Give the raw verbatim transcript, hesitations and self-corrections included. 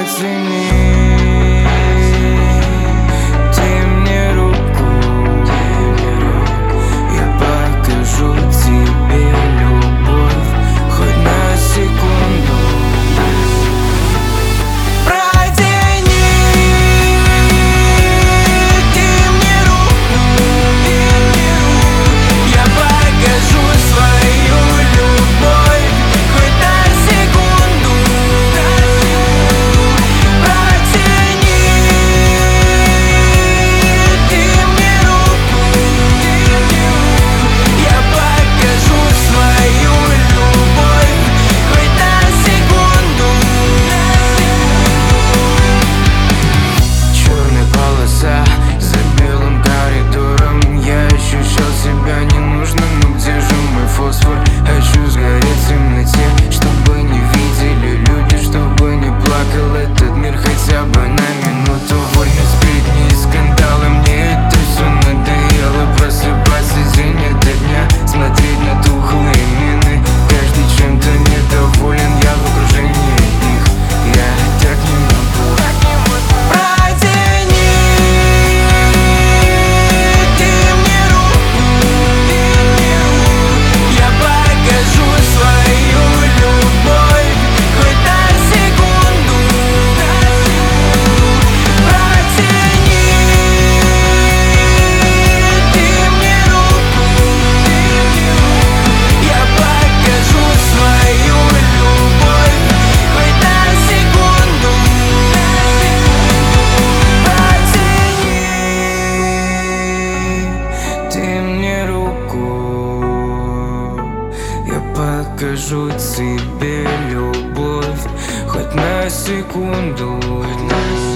Протяни ты мне руку, я покажу тебе любовь хоть на секунду. Протяни ты мне руку, я покажу свою любовь хоть на секунду. Протяни ты мне руку, я покажу свою любовь хоть на секунду. Черная полоса за белым коридором, я ощущал себя ненужным, но где же мой фосфор? Хочу сгореть в темноте, чтобы не видели люди, чтобы не плакал этот мир хотя бы на минуту. Вольно сплетни и скандалы, мне это все надоело. Просыпаться день ото дня, смотреть на тухлые мины. Каждый чем-то недоволен, я в окружении их, я так не могу. Протяни ты мне руку, я покажу свою любовь хоть на секунду. Протяни ты мне руку, я покажу свою любовь хоть на секунду. Протяни ты мне руку, я покажу тебе любовь хоть на секунду.